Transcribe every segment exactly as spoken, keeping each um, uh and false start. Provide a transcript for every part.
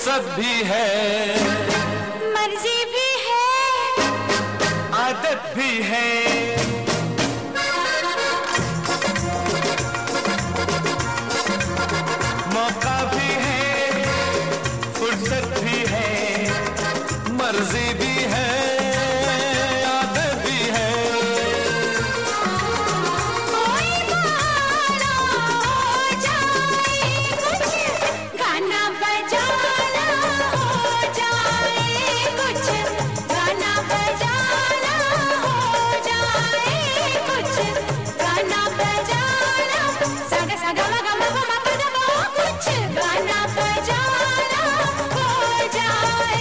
फुर्सत भी है, मर्जी भी है, आदत भी है, मौका भी है, फुर्सत भी है, मर्जी भी है, आदत भी है। कोई बहाना हो जाए, कुछ गाना बजाना हो जाए, कुछ गाना बजाना हो जाए, कुछ गाना बजाना, सागा सागा मगा मगा मगा मगा, कुछ गाना बजाना हो जाए।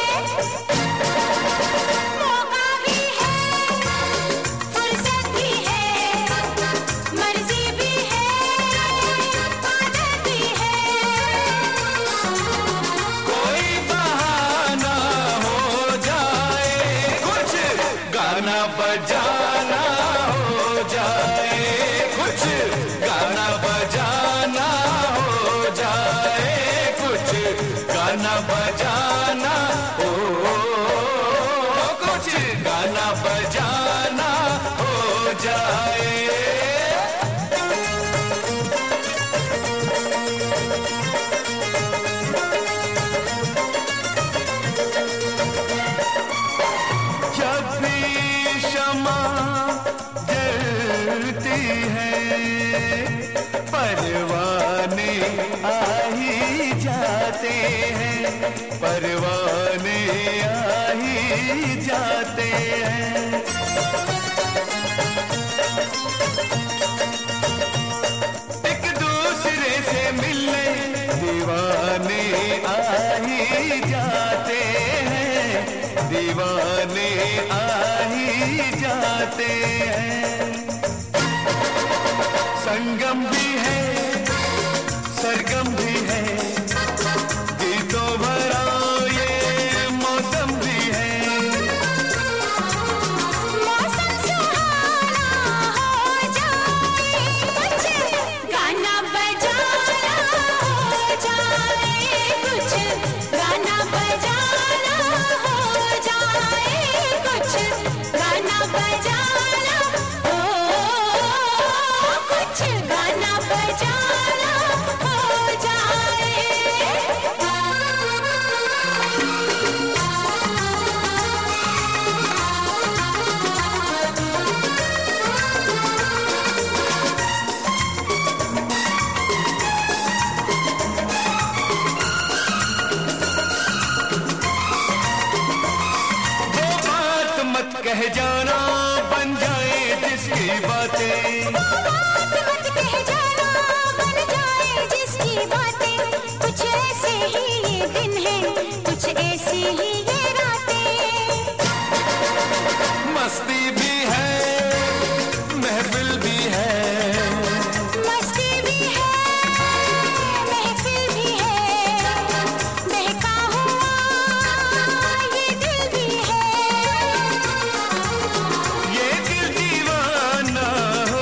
मौका भी है, फुर्सत भी है, मर्जी भी है, आदत भी है। कोई बहाना हो जाए, कुछ गाना बजाना हो जाए, कुछ गाना बजाना हो जाए, कुछ गाना बजाना हो, कुछ गाना बजाना हो जाए। जब भी शमा जलती है, परवाने आ ही जाते हैं, परवाने आ ही जाते हैं। एक दूसरे से मिलने दीवाने आ ही जाते हैं, दीवाने आ ही जाते हैं। संगम भी है, सरगम भी है, गीतों भरा ये मौसम भी है। मौसम सुहाना हो जाए, कुछ गाना बजाना हो जाए, कुछ गाना बजाना हो जाए, कुछ गाना बजाना हो, कुछ गाना बजाना हो जाए। वो बात मत कह जाना, बन जाए जिसकी बातें, बात मत कह जाना, बन जाए जिसकी बातें, कुछ ऐसे ही ये दिन हैं, कुछ ऐसी ही ये रातें। मस्ती भी है, महफिल भी है, मस्ती भी है, महफिल भी है, बहका हुआ ये दिल भी है। ये दिल दीवाना हो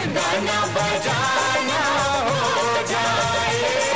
गाना बजाना हो जाए।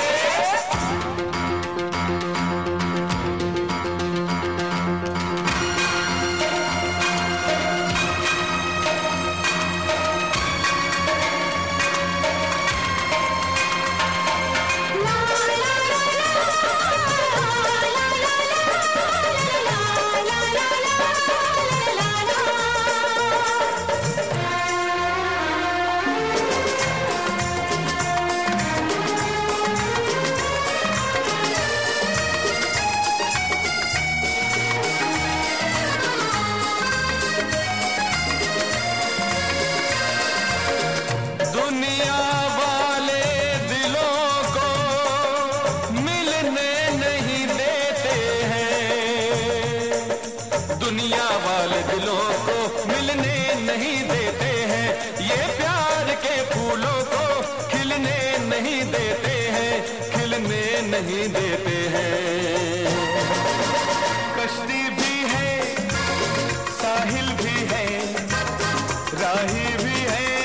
दुनिया वाले दिलों को मिलने नहीं देते हैं, दुनिया वाले दिलों को मिलने नहीं देते हैं, ये प्यार के फूलों को खिलने नहीं देते हैं, खिलने नहीं देते हैं। कश्ती भी है, साहिल भी है, राही भी है,